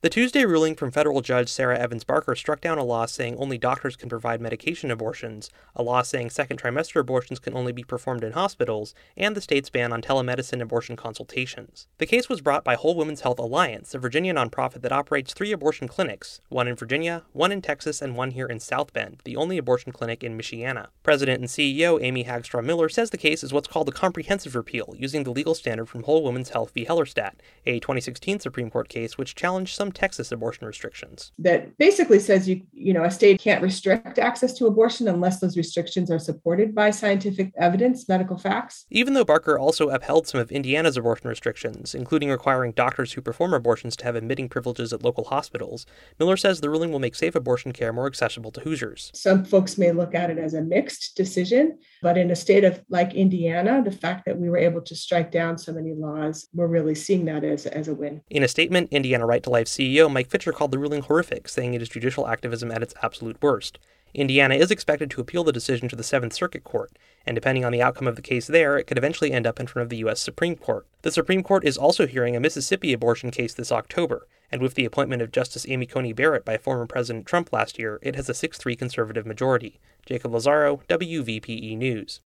The Tuesday ruling from federal judge Sarah Evans Barker struck down a law saying only doctors can provide medication abortions, a law saying second trimester abortions can only be performed in hospitals, and the state's ban on telemedicine abortion consultations. The case was brought by Whole Women's Health Alliance, a Virginia nonprofit that operates 3 abortion clinics, one in Virginia, one in Texas, and one here in South Bend, the only abortion clinic in Michiana. President and CEO Amy Hagstrom Miller says the case is what's called a comprehensive repeal, using the legal standard from Whole Women's Health v. Hellerstedt, a 2016 Supreme Court case which challenged some Texas abortion restrictions. That basically says a state can't restrict access to abortion unless those restrictions are supported by scientific evidence, medical facts. Even though Barker also upheld some of Indiana's abortion restrictions, including requiring doctors who perform abortions to have admitting privileges at local hospitals, Miller says the ruling will make safe abortion care more accessible to Hoosiers. Some folks may look at it as a mixed decision, but in a state like Indiana, the fact that we were able to strike down so many laws, we're really seeing that as a win. In a statement, Indiana Right to Life CEO Mike Fitcher called the ruling horrific, saying it is judicial activism at its absolute worst. Indiana is expected to appeal the decision to the Seventh Circuit Court, and depending on the outcome of the case there, it could eventually end up in front of the U.S. Supreme Court. The Supreme Court is also hearing a Mississippi abortion case this October, and with the appointment of Justice Amy Coney Barrett by former President Trump last year, it has a 6-3 conservative majority. Jacob Lazaro, WVPE News.